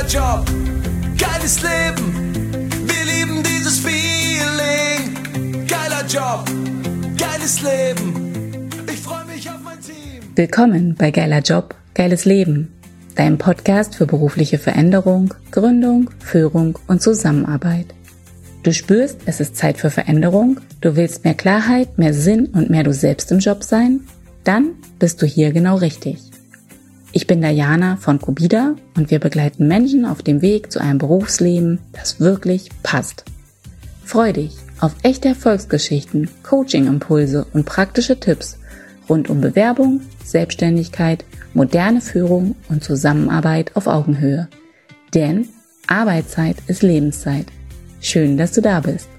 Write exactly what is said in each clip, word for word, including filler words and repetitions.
Job, geiles Leben, wir lieben dieses Feeling. Geiler Job, geiles Leben, ich freue mich auf mein Team. Willkommen bei Geiler Job, geiles Leben, deinem Podcast für berufliche Veränderung, Gründung, Führung und Zusammenarbeit. Du spürst, es ist Zeit für Veränderung, du willst mehr Klarheit, mehr Sinn und mehr du selbst im Job sein? Dann bist du hier genau richtig. Ich bin Diana von Cubida und wir begleiten Menschen auf dem Weg zu einem Berufsleben, das wirklich passt. Freu dich auf echte Erfolgsgeschichten, Coaching-Impulse und praktische Tipps rund um Bewerbung, Selbstständigkeit, moderne Führung und Zusammenarbeit auf Augenhöhe. Denn Arbeitszeit ist Lebenszeit. Schön, dass du da bist.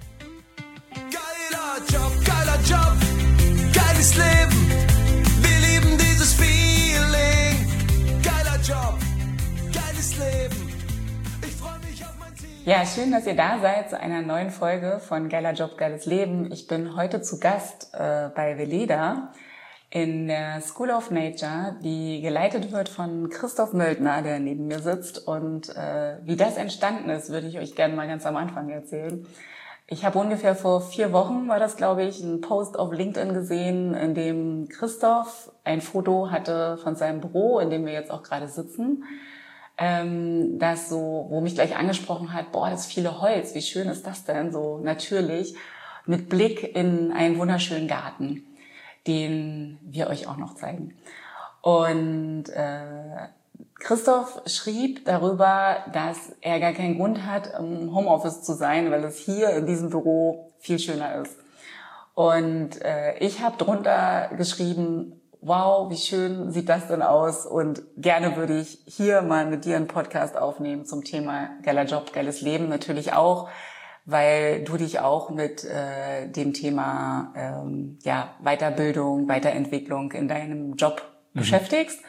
Geiler Job, geiler Job, geiles Leben, wir lieben dieses Feeling. Geiler Job, geiles Leben, ich freue mich auf mein Team. Ja, schön, dass ihr da seid zu einer neuen Folge von Geiler Job, geiles Leben. Ich bin heute zu Gast äh, bei Veleda in der School of Nature, die geleitet wird von Christoph Möldner, der neben mir sitzt. Und äh, wie das entstanden ist, würde ich euch gerne mal ganz am Anfang erzählen. Ich habe ungefähr vor vier Wochen, war das glaube ich, einen Post auf LinkedIn gesehen, in dem Christoph ein Foto hatte von seinem Büro, in dem wir jetzt auch gerade sitzen, ähm, das so, wo mich gleich angesprochen hat, boah, das viele Holz, wie schön ist das denn, so natürlich, mit Blick in einen wunderschönen Garten, den wir euch auch noch zeigen. Und äh, Christoph schrieb darüber, dass er gar keinen Grund hat, im Homeoffice zu sein, weil es hier in diesem Büro viel schöner ist. Und äh, ich habe drunter geschrieben, wow, wie schön sieht das denn aus, und gerne würde ich hier mal mit dir einen Podcast aufnehmen zum Thema geiler Job, geiles Leben, natürlich auch, weil du dich auch mit äh, dem Thema ähm, ja Weiterbildung, Weiterentwicklung in deinem Job mhm. beschäftigst.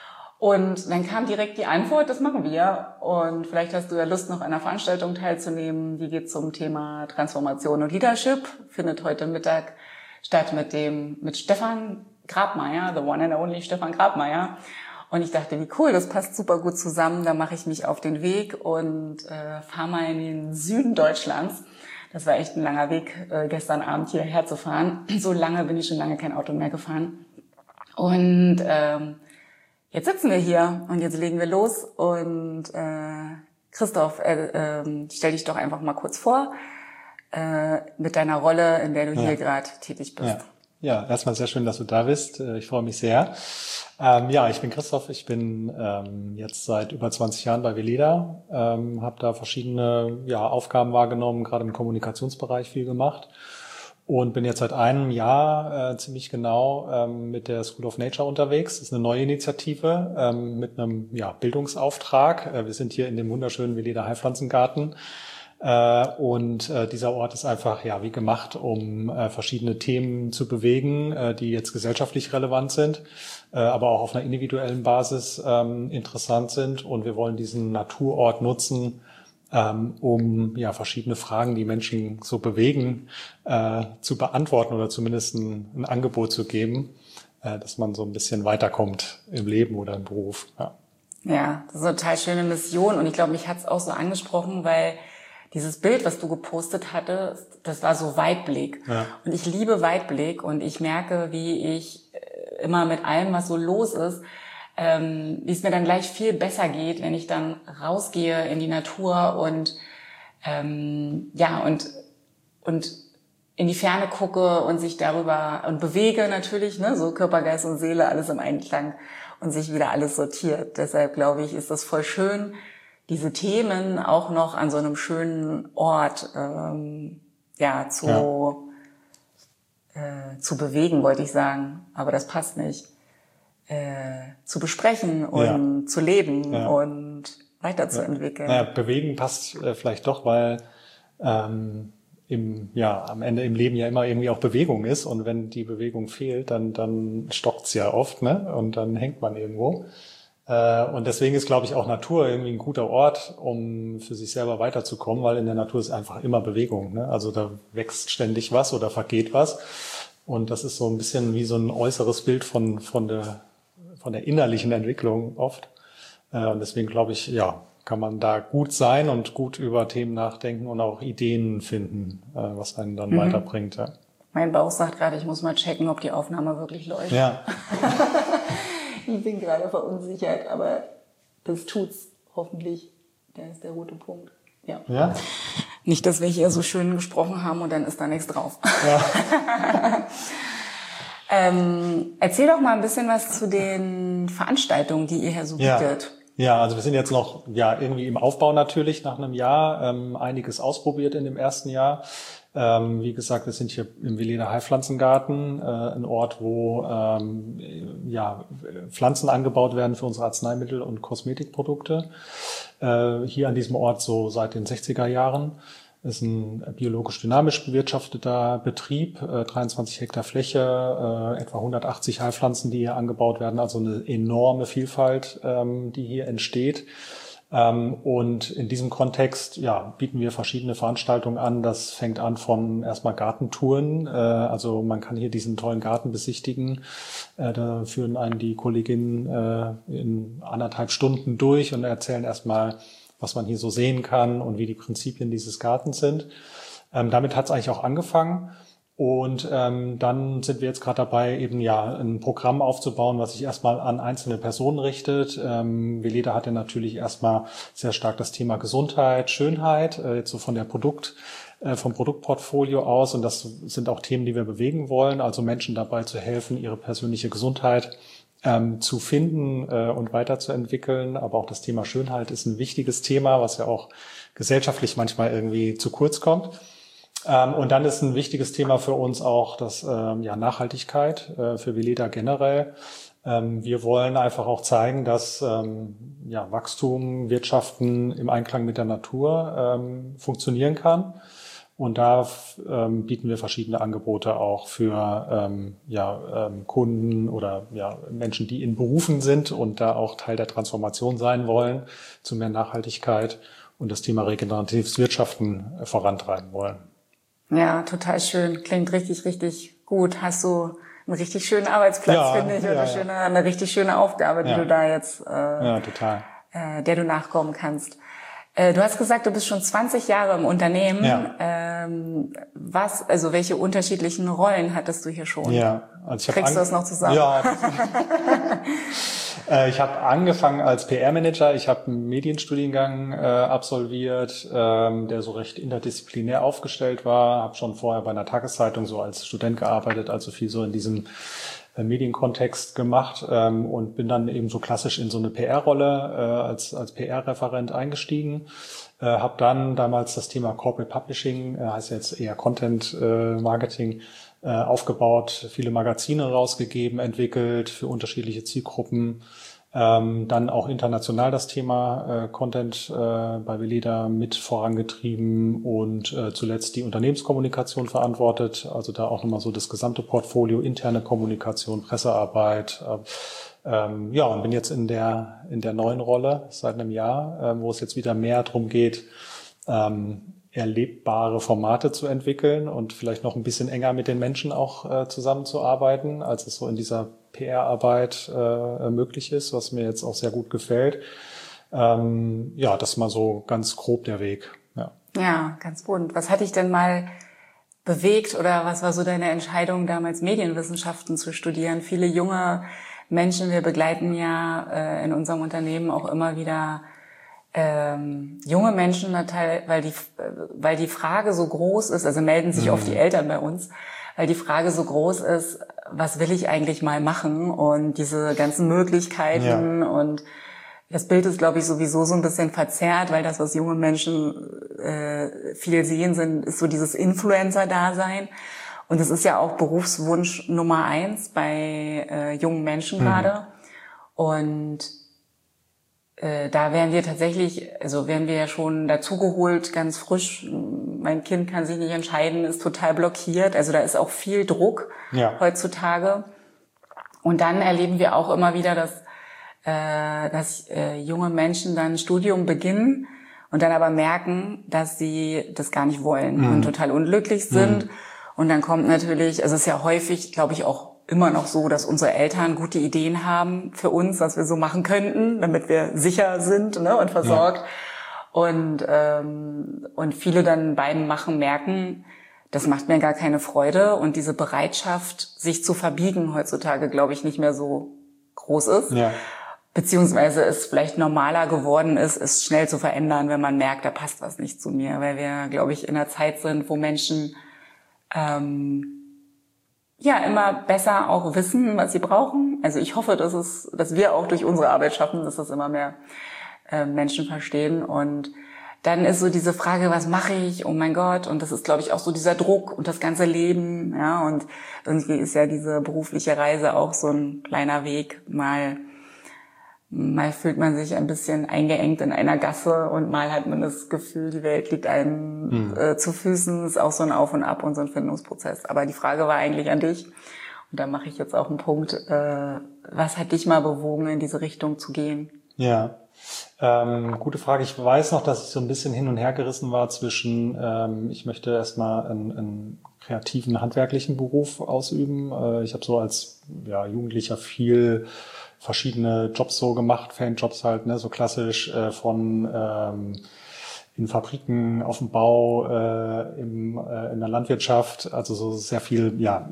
Und dann kam direkt die Antwort, das machen wir. Und vielleicht hast du ja Lust, noch an einer Veranstaltung teilzunehmen, die geht zum Thema Transformation und Leadership, findet heute Mittag statt mit dem mit Stefan Grabmeier, the one and only Stefan Grabmeier. Und ich dachte, wie cool, das passt super gut zusammen. Da mache ich mich auf den Weg und äh, fahre mal in den Süden Deutschlands. Das war echt ein langer Weg, äh, gestern Abend hierher zu fahren. So lange bin ich schon lange kein Auto mehr gefahren. Und ähm, jetzt sitzen wir hier und jetzt legen wir los. Und äh, Christoph, äh, äh, stell dich doch einfach mal kurz vor äh, mit deiner Rolle, in der du ja. hier gerade tätig bist. Ja. Ja, erstmal sehr schön, dass du da bist. Ich freue mich sehr. Ähm, ja, ich bin Christoph. Ich bin ähm, jetzt seit über zwanzig Jahren bei Veleda, ähm, habe da verschiedene ja, Aufgaben wahrgenommen, gerade im Kommunikationsbereich viel gemacht und bin jetzt seit einem Jahr äh, ziemlich genau ähm, mit der School of Nature unterwegs. Das ist eine neue Initiative ähm, mit einem ja, Bildungsauftrag. Äh, wir sind hier in dem wunderschönen Veleda Heilpflanzengarten. Und dieser Ort ist einfach ja wie gemacht, um verschiedene Themen zu bewegen, die jetzt gesellschaftlich relevant sind, aber auch auf einer individuellen Basis interessant sind. Und wir wollen diesen Naturort nutzen, um ja verschiedene Fragen, die Menschen so bewegen, zu beantworten oder zumindest ein, ein Angebot zu geben, dass man so ein bisschen weiterkommt im Leben oder im Beruf. Ja, ja, das ist eine total schöne Mission. Und ich glaube, mich hat es auch so angesprochen, weil dieses Bild, was du gepostet hattest, das war so Weitblick. Ja. Und ich liebe Weitblick und ich merke, wie ich immer mit allem, was so los ist, ähm, wie es mir dann gleich viel besser geht, wenn ich dann rausgehe in die Natur und ähm, ja und und in die Ferne gucke und sich darüber und bewege natürlich, ne, so Körper, Geist und Seele, alles im Einklang und sich wieder alles sortiert. Deshalb glaube ich, ist das voll schön, diese Themen auch noch an so einem schönen Ort ähm, ja zu ja. Äh, zu bewegen, wollte ich sagen, aber das passt nicht. Äh, zu besprechen und ja. zu leben ja. und weiterzuentwickeln. Ja. Naja, bewegen passt äh, vielleicht doch, weil ähm, im ja am Ende im Leben ja immer irgendwie auch Bewegung ist, und wenn die Bewegung fehlt, dann dann stockt's ja oft, ne, und dann hängt man irgendwo. Und deswegen ist, glaube ich, auch Natur irgendwie ein guter Ort, um für sich selber weiterzukommen, weil in der Natur ist einfach immer Bewegung, ne? Also da wächst ständig was oder vergeht was. Und das ist so ein bisschen wie so ein äußeres Bild von von der von der innerlichen Entwicklung oft. Und deswegen glaube ich, ja, kann man da gut sein und gut über Themen nachdenken und auch Ideen finden, äh, was einen dann mhm. weiterbringt. Ja. Mein Bauch sagt gerade, ich muss mal checken, ob die Aufnahme wirklich läuft. Ja. Ich bin gerade verunsichert, aber das tut's hoffentlich. Da ist der rote Punkt. Ja. Ja. Nicht, dass wir hier so schön gesprochen haben und dann ist da nichts drauf. Ja. ähm, erzähl doch mal ein bisschen was zu den Veranstaltungen, die ihr hier so bietet. Ja. Ja, also wir sind jetzt noch ja irgendwie im Aufbau natürlich nach einem Jahr, ähm, einiges ausprobiert in dem ersten Jahr. Ähm, wie gesagt, wir sind hier im Veleda Heilpflanzengarten, äh, ein Ort, wo ähm, ja Pflanzen angebaut werden für unsere Arzneimittel und Kosmetikprodukte. Äh, hier an diesem Ort so seit den sechziger Jahren. Ist ein biologisch dynamisch bewirtschafteter Betrieb, äh, dreiundzwanzig Hektar Fläche, äh, etwa hundertachtzig Heilpflanzen, die hier angebaut werden, also eine enorme Vielfalt, ähm, die hier entsteht. Ähm, und in diesem Kontext ja, bieten wir verschiedene Veranstaltungen an. Das fängt an von erstmal Gartentouren. Äh, also man kann hier diesen tollen Garten besichtigen. Äh, da führen einen die Kolleginnen äh, in anderthalb Stunden durch und erzählen erstmal, was man hier so sehen kann und wie die Prinzipien dieses Gartens sind. Ähm, damit hat es eigentlich auch angefangen. Und ähm, dann sind wir jetzt gerade dabei, eben ja ein Programm aufzubauen, was sich erstmal an einzelne Personen richtet. Ähm, Veleda hat ja natürlich erstmal sehr stark das Thema Gesundheit, Schönheit, äh, jetzt so von der Produkt, äh, vom Produktportfolio aus. Und das sind auch Themen, die wir bewegen wollen, also Menschen dabei zu helfen, ihre persönliche Gesundheit ähm, zu finden äh, und weiterzuentwickeln. Aber auch das Thema Schönheit ist ein wichtiges Thema, was ja auch gesellschaftlich manchmal irgendwie zu kurz kommt. Ähm, und dann ist ein wichtiges Thema für uns auch das ähm, ja, Nachhaltigkeit, äh, für Veleda generell. Ähm, wir wollen einfach auch zeigen, dass ähm, ja, Wachstum, Wirtschaften im Einklang mit der Natur ähm, funktionieren kann. Und da ähm, bieten wir verschiedene Angebote auch für ähm, ja, ähm, Kunden oder ja, Menschen, die in Berufen sind und da auch Teil der Transformation sein wollen, zu mehr Nachhaltigkeit und das Thema regeneratives Wirtschaften äh, vorantreiben wollen. Ja, total schön. Klingt richtig, richtig gut. Hast du einen richtig schönen Arbeitsplatz, ja, finde ich, und ja, eine, schöne, eine richtig schöne Aufgabe, die ja. du da jetzt, äh, ja, total. Äh, der du nachkommen kannst. Äh, du hast gesagt, du bist schon zwanzig Jahre im Unternehmen. Ja. Ähm, was, also welche unterschiedlichen Rollen hattest du hier schon? Ja, also ich Kriegst du das noch zusammen? Ja. äh, ich habe angefangen als P R-Manager. Ich habe einen Medienstudiengang äh, absolviert, ähm, der so recht interdisziplinär aufgestellt war. Habe schon vorher bei einer Tageszeitung so als Student gearbeitet, also viel so in diesem Medienkontext gemacht ähm, und bin dann eben so klassisch in so eine P R-Rolle äh, als als P R-Referent eingestiegen. Äh, habe dann damals das Thema Corporate Publishing, äh, heißt jetzt eher Content äh, Marketing, äh, aufgebaut, viele Magazine rausgegeben, entwickelt für unterschiedliche Zielgruppen. Ähm, dann auch international das Thema äh, Content äh, bei Veleda mit vorangetrieben und äh, zuletzt die Unternehmenskommunikation verantwortet. Also da auch nochmal so das gesamte Portfolio, interne Kommunikation, Pressearbeit. Äh, ähm, ja, und bin jetzt in der in der neuen Rolle seit einem Jahr, äh, wo es jetzt wieder mehr darum geht, ähm, erlebbare Formate zu entwickeln und vielleicht noch ein bisschen enger mit den Menschen auch äh, zusammenzuarbeiten, als es so in dieser P R-Arbeit äh, möglich ist, was mir jetzt auch sehr gut gefällt. Ähm, ja, das ist mal so ganz grob der Weg. Ja, ja, ganz bunt. Was hat dich denn mal bewegt oder was war so deine Entscheidung, damals Medienwissenschaften zu studieren? Viele junge Menschen, wir begleiten ja äh, in unserem Unternehmen auch immer wieder ähm, junge Menschen, weil die, weil die Frage so groß ist, also melden sich mhm. oft die Eltern bei uns, weil die Frage so groß ist, was will ich eigentlich mal machen und diese ganzen Möglichkeiten ja. und das Bild ist, glaube ich, sowieso so ein bisschen verzerrt, weil das, was junge Menschen äh, viel sehen, sind, ist so dieses Influencer-Dasein und das ist ja auch Berufswunsch Nummer eins bei äh, jungen Menschen mhm. gerade und äh, da werden wir tatsächlich, also werden wir ja schon dazugeholt, ganz frisch. Mein Kind kann sich nicht entscheiden, ist total blockiert. Also da ist auch viel Druck ja. heutzutage. Und dann erleben wir auch immer wieder, dass, äh, dass äh, junge Menschen dann ein Studium beginnen und dann aber merken, dass sie das gar nicht wollen mhm. und total unglücklich sind. Mhm. Und dann kommt natürlich, also es ist ja häufig, glaube ich, auch immer noch so, dass unsere Eltern gute Ideen haben für uns, was wir so machen könnten, damit wir sicher sind, ne, und versorgt. Ja. Und, ähm, und viele dann beim Machen merken, das macht mir gar keine Freude. Und diese Bereitschaft, sich zu verbiegen, heutzutage, glaube ich, nicht mehr so groß ist. Ja. Beziehungsweise es vielleicht normaler geworden ist, es schnell zu verändern, wenn man merkt, da passt was nicht zu mir. Weil wir, glaube ich, in einer Zeit sind, wo Menschen ähm, ja immer besser auch wissen, was sie brauchen. Also ich hoffe, dass es, dass wir auch durch unsere Arbeit schaffen, dass das immer mehr äh, Menschen verstehen. Und dann ist so diese Frage, was mache ich? Oh mein Gott. Und das ist, glaube ich, auch so dieser Druck und das ganze Leben. Ja, und irgendwie ist ja diese berufliche Reise auch so ein kleiner Weg, mal Mal fühlt man sich ein bisschen eingeengt in einer Gasse und mal hat man das Gefühl, die Welt liegt einem mhm. äh, zu Füßen. Ist auch so ein Auf und Ab und so ein Findungsprozess. Aber die Frage war eigentlich an dich. Und da mache ich jetzt auch einen Punkt. Äh, was hat dich mal bewogen, in diese Richtung zu gehen? Ja, ähm, gute Frage. Ich weiß noch, dass ich so ein bisschen hin und her gerissen war zwischen, ähm, ich möchte erstmal einen, einen kreativen, handwerklichen Beruf ausüben. Äh, ich habe so als ja, Jugendlicher viel verschiedene Jobs so gemacht, Fanjobs halt, ne, so klassisch äh, von ähm, in Fabriken, auf dem Bau, äh, im, äh, in der Landwirtschaft, also so sehr viel, ja,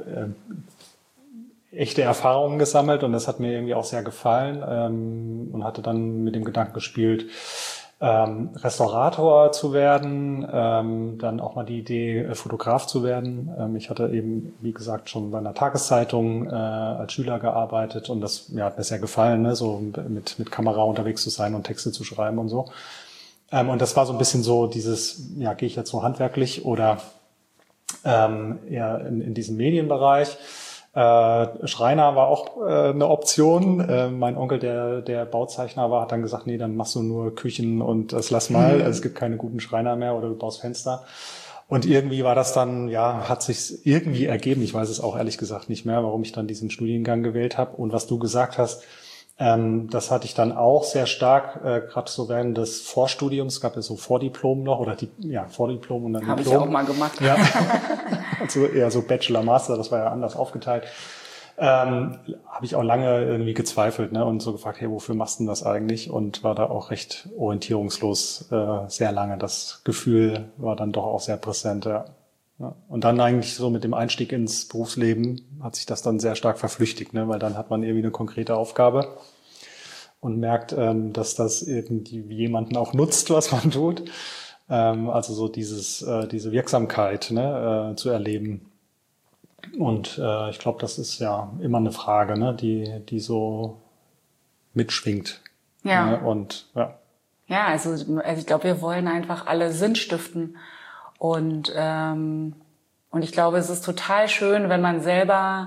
äh, echte Erfahrungen gesammelt und das hat mir irgendwie auch sehr gefallen ähm, und hatte dann mit dem Gedanken gespielt, ähm, Restaurator zu werden, ähm, dann auch mal die Idee, äh, Fotograf zu werden. Ähm, ich hatte eben, wie gesagt, schon bei einer Tageszeitung äh, als Schüler gearbeitet und das ja, hat mir sehr gefallen, ne, so mit mit Kamera unterwegs zu sein und Texte zu schreiben und so. Ähm, und das war so ein bisschen so dieses, ja, gehe ich jetzt so handwerklich oder ähm, eher in, in diesen Medienbereich. Äh, Schreiner war auch äh, eine Option. Äh, mein Onkel, der der Bauzeichner war, hat dann gesagt, nee, dann machst du nur Küchen und das lass mal. Also es gibt keine guten Schreiner mehr oder du baust Fenster. Und irgendwie war das dann, ja, hat sich irgendwie ergeben. Ich weiß es auch ehrlich gesagt nicht mehr, warum ich dann diesen Studiengang gewählt habe. Und was du gesagt hast, ähm, das hatte ich dann auch sehr stark, äh, gerade so während des Vorstudiums, es gab ja so Vordiplom noch oder die, ja, Vordiplom und dann Hab Diplom. Habe ich auch mal gemacht. Ja. Also eher so Bachelor, Master, das war ja anders aufgeteilt. Ähm, habe ich auch lange irgendwie gezweifelt, ne, und so gefragt, hey, wofür machst du denn das eigentlich? Und war da auch recht orientierungslos äh, sehr lange. Das Gefühl war dann doch auch sehr präsent, ja. Ja. Und dann eigentlich so mit dem Einstieg ins Berufsleben hat sich das dann sehr stark verflüchtigt, ne, weil dann hat man irgendwie eine konkrete Aufgabe und merkt, ähm, dass das irgendwie jemanden auch nutzt, was man tut. Ähm, also so dieses, äh, diese Wirksamkeit, ne, äh, zu erleben. Und äh, ich glaube, das ist ja immer eine Frage, ne, die die so mitschwingt. Ja. Ne? Und ja. Ja, also, also ich glaube, wir wollen einfach alle Sinn stiften. Und ähm, und ich glaube, es ist total schön, wenn man selber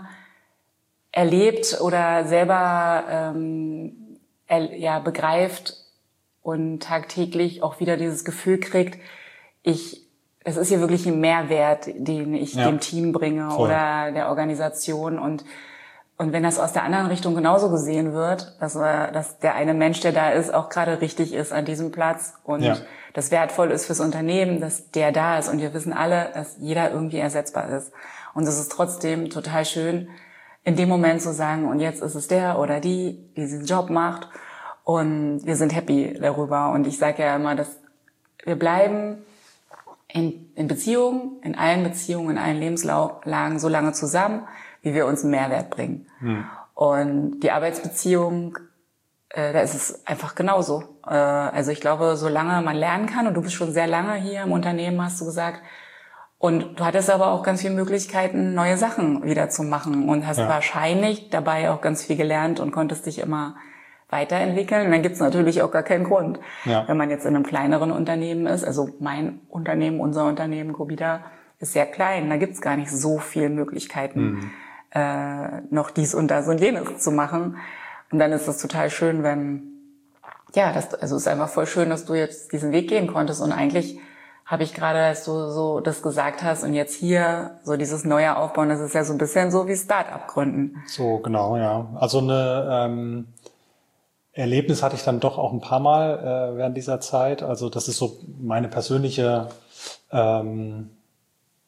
erlebt oder selber ähm, er, ja begreift und tagtäglich auch wieder dieses Gefühl kriegt, ich es ist hier wirklich ein Mehrwert, den ich ja. dem Team bringe Voll. Oder der Organisation. Und und wenn das aus der anderen Richtung genauso gesehen wird, dass, dass der eine Mensch, der da ist, auch gerade richtig ist an diesem Platz und ja. das wertvoll ist fürs Unternehmen, dass der da ist. Und wir wissen alle, dass jeder irgendwie ersetzbar ist. Und es ist trotzdem total schön, in dem Moment zu sagen, und jetzt ist es der oder die, die diesen Job macht. Und wir sind happy darüber. Und ich sage ja immer, dass wir bleiben in, in Beziehungen, in allen Beziehungen, in allen Lebenslagen so lange zusammen, wie wir uns einen Mehrwert bringen. Hm. Und die Arbeitsbeziehung, äh, da ist es einfach genauso. Äh, also ich glaube, solange man lernen kann, und du bist schon sehr lange hier im Unternehmen, hast du gesagt, und du hattest aber auch ganz viele Möglichkeiten, neue Sachen wieder zu machen und hast ja. wahrscheinlich dabei auch ganz viel gelernt und konntest dich immer weiterentwickeln. Und dann gibt es natürlich auch gar keinen Grund, ja. wenn man jetzt in einem kleineren Unternehmen ist. Also mein Unternehmen, unser Unternehmen, Covida, ist sehr klein. Da gibt es gar nicht so viele Möglichkeiten, mhm. äh, noch dies und das und jenes zu machen. Und dann ist es total schön, wenn, ja, das, also es ist einfach voll schön, dass du jetzt diesen Weg gehen konntest. Und eigentlich habe ich gerade, als du so das gesagt hast und jetzt hier so dieses neue Aufbauen, das ist ja so ein bisschen so wie Start-up gründen. So, genau, ja. Also eine ähm, Erlebnis hatte ich dann doch auch ein paar Mal äh, während dieser Zeit. Also das ist so meine persönliche ähm,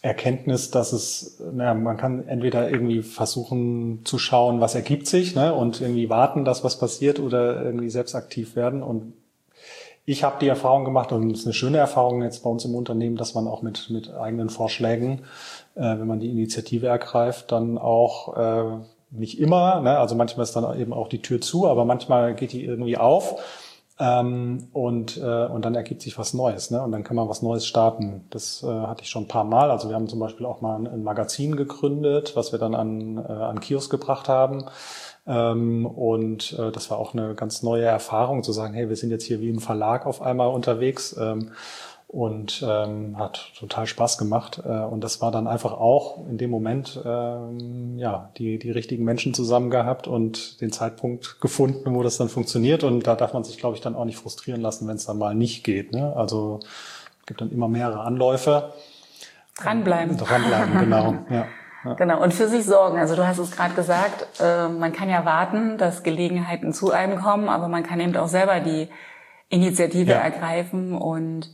Erkenntnis, dass es, naja, man kann entweder irgendwie versuchen zu schauen, was ergibt sich, ne, und irgendwie warten, dass was passiert oder irgendwie selbst aktiv werden. Und ich habe die Erfahrung gemacht, und es ist eine schöne Erfahrung jetzt bei uns im Unternehmen, dass man auch mit mit eigenen Vorschlägen, äh, wenn man die Initiative ergreift, dann auch äh, nicht immer, ne, also manchmal ist dann eben auch die Tür zu, aber manchmal geht die irgendwie auf. Ähm, und äh, und dann ergibt sich was Neues, ne? Und dann kann man was Neues starten. Das äh, hatte ich schon ein paar Mal. Also wir haben zum Beispiel auch mal ein, ein Magazin gegründet, was wir dann an äh, an Kiosk gebracht haben. Ähm, und äh, das war auch eine ganz neue Erfahrung, zu sagen, hey, wir sind jetzt hier wie im Verlag auf einmal unterwegs. Ähm, und ähm, hat total Spaß gemacht. Äh, und das war dann einfach auch in dem Moment ähm, ja die die richtigen Menschen zusammen gehabt und den Zeitpunkt gefunden, wo das dann funktioniert. Und da darf man sich, glaube ich, dann auch nicht frustrieren lassen, wenn es dann mal nicht geht. Ne? Also es gibt dann immer mehrere Anläufe. Dranbleiben. Dranbleiben, genau. Ja. Ja. Genau, und für sich sorgen. Also du hast es gerade gesagt, äh, man kann ja warten, dass Gelegenheiten zu einem kommen, aber man kann eben auch selber die Initiative Ja. ergreifen und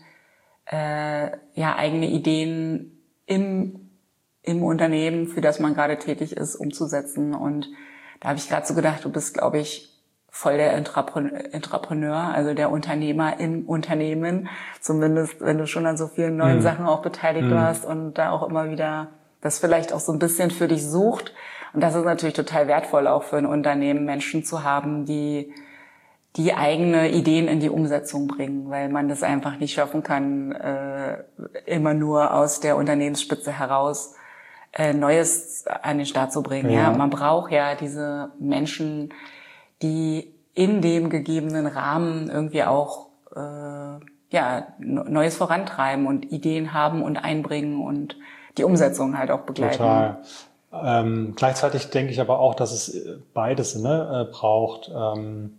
äh, ja eigene Ideen im im Unternehmen, für das man gerade tätig ist, umzusetzen. Und da habe ich gerade so gedacht, du bist, glaube ich, voll der Intrapreneur, Intrapreneur, also der Unternehmer im Unternehmen, zumindest wenn du schon an so vielen neuen Mhm. Sachen auch beteiligt Mhm. warst und da auch immer wieder das vielleicht auch so ein bisschen für dich sucht. Und das ist natürlich total wertvoll auch für ein Unternehmen, Menschen zu haben, die die eigene Ideen in die Umsetzung bringen, weil man das einfach nicht schaffen kann, äh, immer nur aus der Unternehmensspitze heraus äh, Neues an den Start zu bringen. Ja. Ja. Man braucht ja diese Menschen, die in dem gegebenen Rahmen irgendwie auch äh, ja Neues vorantreiben und Ideen haben und einbringen und die Umsetzung halt auch begleiten. Total. Ähm, gleichzeitig denke ich aber auch, dass es beides ne, äh, braucht. Ähm,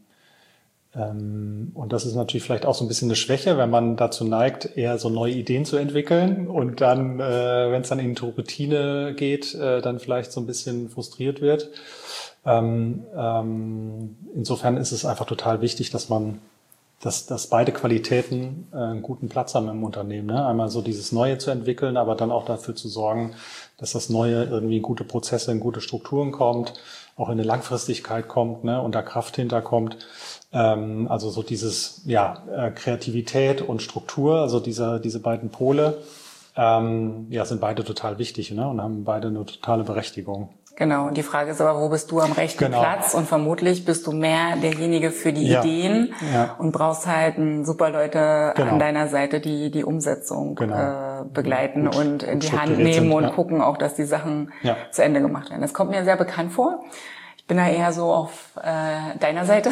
ähm, und das ist natürlich vielleicht auch so ein bisschen eine Schwäche, wenn man dazu neigt, eher so neue Ideen zu entwickeln und dann, äh, wenn es dann in die Routine geht, äh, dann vielleicht so ein bisschen frustriert wird. Ähm, ähm, insofern ist es einfach total wichtig, dass man Dass, dass beide Qualitäten äh, einen guten Platz haben im Unternehmen. Ne? Einmal so dieses Neue zu entwickeln, aber dann auch dafür zu sorgen, dass das Neue irgendwie in gute Prozesse, in gute Strukturen kommt, auch in eine Langfristigkeit kommt, ne? Und da Kraft hinterkommt. Ähm, also so dieses ja äh, Kreativität und Struktur, also diese diese beiden Pole, ähm, ja sind beide total wichtig, ne? Und haben beide eine totale Berechtigung. Genau, und die Frage ist aber, wo bist du am rechten Genau. Platz? Und vermutlich bist du mehr derjenige für die Ja. Ideen Ja. und brauchst halt ein super Leute Genau. an deiner Seite, die die Umsetzung Genau. äh, begleiten Gut- und in gut die Hand strukturiert nehmen sind, und ja. gucken auch, dass die Sachen Ja. zu Ende gemacht werden. Das kommt mir sehr bekannt vor. Ich bin da eher so auf äh, deiner Seite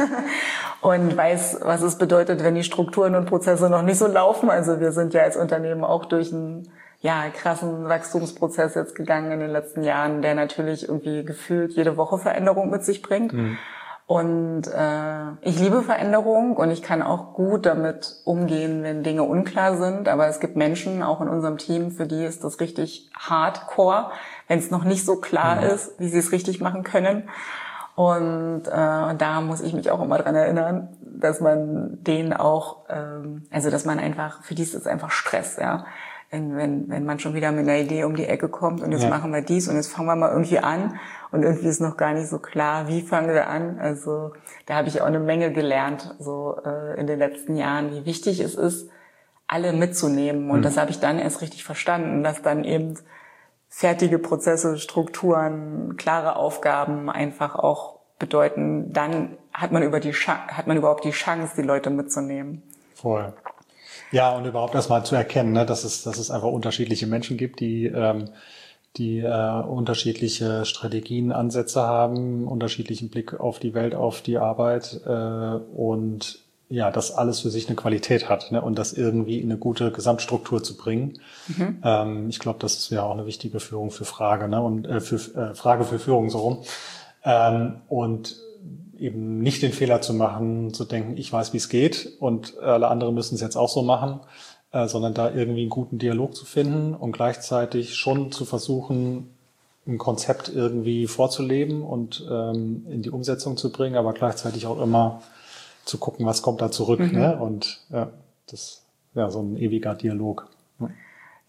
und weiß, was es bedeutet, wenn die Strukturen und Prozesse noch nicht so laufen. Also wir sind ja als Unternehmen auch durch einen ja, krassen Wachstumsprozess jetzt gegangen in den letzten Jahren, der natürlich irgendwie gefühlt jede Woche Veränderung mit sich bringt. Mhm. Und äh, ich liebe Veränderung und ich kann auch gut damit umgehen, wenn Dinge unklar sind. Aber es gibt Menschen, auch in unserem Team, für die ist das richtig hardcore, wenn es noch nicht so klar Mhm. ist, wie sie es richtig machen können. Und äh, da muss ich mich auch immer dran erinnern, dass man denen auch, ähm, also dass man einfach, für die ist es einfach Stress, ja. Wenn, wenn, wenn man schon wieder mit einer Idee um die Ecke kommt und jetzt Ja. machen wir dies und jetzt fangen wir mal irgendwie an und irgendwie ist noch gar nicht so klar, wie fangen wir an. Also da habe ich auch eine Menge gelernt, so äh, in den letzten Jahren, wie wichtig es ist, alle mitzunehmen. Und Mhm. das habe ich dann erst richtig verstanden, dass dann eben fertige Prozesse, Strukturen, klare Aufgaben einfach auch bedeuten, dann hat man über die Cha- hat man überhaupt die Chance, die Leute mitzunehmen. Voll. Ja, und überhaupt erstmal zu erkennen, ne, dass es, dass es einfach unterschiedliche Menschen gibt, die, ähm, die äh, unterschiedliche Strategien, Ansätze haben, unterschiedlichen Blick auf die Welt, auf die Arbeit äh, und ja, das alles für sich eine Qualität hat, ne, und das irgendwie in eine gute Gesamtstruktur zu bringen. Mhm. Ähm, ich glaube, das ist ja auch eine wichtige Führung für Frage, ne, und äh, für äh, Frage für Führung so rum. Ähm, und eben nicht den Fehler zu machen, zu denken, ich weiß, wie es geht und alle anderen müssen es jetzt auch so machen, äh, sondern da irgendwie einen guten Dialog zu finden und gleichzeitig schon zu versuchen, ein Konzept irgendwie vorzuleben und ähm, in die Umsetzung zu bringen, aber gleichzeitig auch immer zu gucken, was kommt da zurück. Mhm. Ne? Und ja, das ja so ein ewiger Dialog.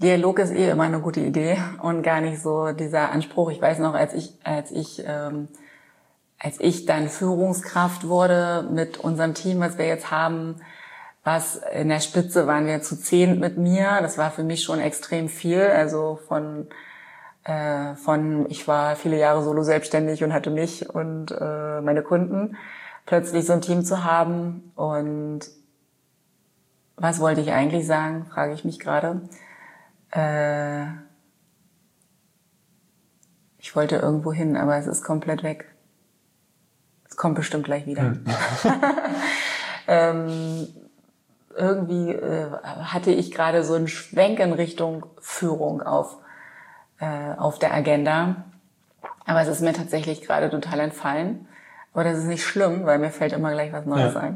Dialog ist eh immer eine gute Idee und gar nicht so dieser Anspruch. Ich weiß noch, als ich, als ich, ähm, als ich dann Führungskraft wurde mit unserem Team, was wir jetzt haben, was in der Spitze waren wir zu zehn mit mir. Das war für mich schon extrem viel. Also von, äh, von, ich war viele Jahre solo selbstständig und hatte mich und äh, meine Kunden. Plötzlich so ein Team zu haben. Und was wollte ich eigentlich sagen, frage ich mich gerade. Äh, ich wollte irgendwo hin, aber es ist komplett weg. Es kommt bestimmt gleich wieder. Hm. ähm, irgendwie äh, hatte ich gerade so einen Schwenk in Richtung Führung auf, äh, auf der Agenda. Aber es ist mir tatsächlich gerade total entfallen. Aber das ist nicht schlimm, weil mir fällt immer gleich was Neues ja. ein.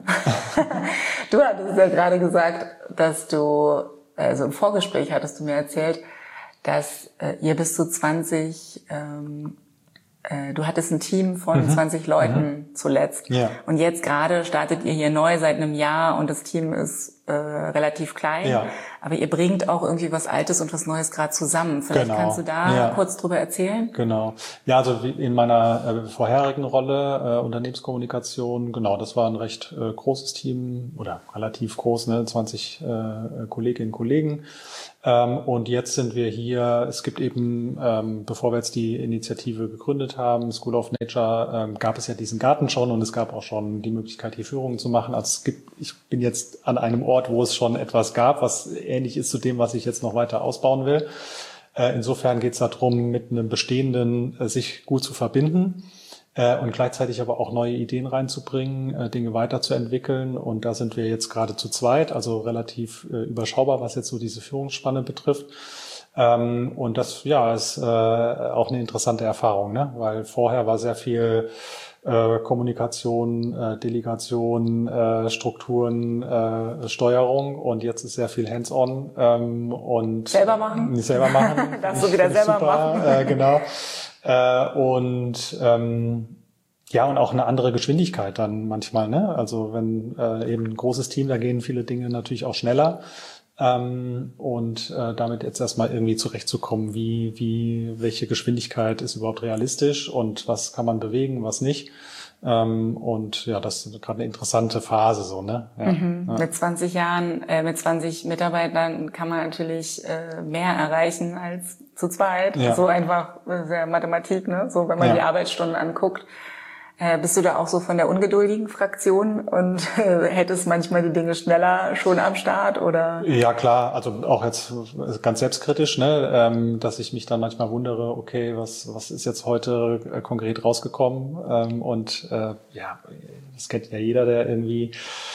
Du hattest ja gerade gesagt, dass du, also im Vorgespräch hattest du mir erzählt, dass äh, ihr bis zu zwanzig, ähm, äh, du hattest ein Team von mhm. zwanzig Leuten mhm. zuletzt. Ja. Und jetzt gerade startet ihr hier neu seit einem Jahr und das Team ist äh, relativ klein. Ja. Aber ihr bringt auch irgendwie was Altes und was Neues gerade zusammen. Vielleicht genau. kannst du da ja. kurz drüber erzählen? Genau. Ja, also in meiner äh, vorherigen Rolle, äh, Unternehmenskommunikation, genau, das war ein recht äh, großes Team oder relativ groß, ne, zwanzig äh, Kolleginnen und Kollegen. Ähm, und jetzt sind wir hier, es gibt eben, ähm, bevor wir jetzt die Initiative gegründet haben, School of Nature, ähm, gab es ja diesen Garten schon und es gab auch schon die Möglichkeit, hier Führungen zu machen. Also es gibt, ich bin jetzt an einem Ort, wo es schon etwas gab, was ähnlich ist zu dem, was ich jetzt noch weiter ausbauen will. Äh, insofern geht es darum, mit einem Bestehenden äh, sich gut zu verbinden. Und gleichzeitig aber auch neue Ideen reinzubringen, Dinge weiterzuentwickeln. Und da sind wir jetzt gerade zu zweit, also relativ überschaubar, was jetzt so diese Führungsspanne betrifft. Und das, ja, ist auch eine interessante Erfahrung, ne? Weil vorher war sehr viel Kommunikation, Delegation, Strukturen, Steuerung und jetzt ist sehr viel Hands-on und selber machen. Selber machen. Darfst du wieder selber super, machen. Äh, genau. Äh, und ähm, ja, und auch eine andere Geschwindigkeit dann manchmal, ne? Also wenn äh, eben ein großes Team, da gehen viele Dinge natürlich auch schneller. Ähm, und äh, damit jetzt erstmal irgendwie zurechtzukommen, wie, wie, welche Geschwindigkeit ist überhaupt realistisch und was kann man bewegen, was nicht. Ähm, und ja, das ist gerade eine interessante Phase so, ne? Ja, mhm. ja. Mit zwanzig Jahren, äh, mit zwanzig Mitarbeitern kann man natürlich äh, mehr erreichen als zu zweit. Ja. So einfach äh, sehr Mathematik, ne? So, wenn man ja. die Arbeitsstunden anguckt. Äh, bist du da auch so von der ungeduldigen Fraktion und äh, hättest manchmal die Dinge schneller schon am Start oder? Ja klar, also auch jetzt ganz selbstkritisch, ne, ähm, dass ich mich dann manchmal wundere, okay, was was ist jetzt heute äh, konkret rausgekommen? Ähm, und äh, ja, das kennt ja jeder, der irgendwie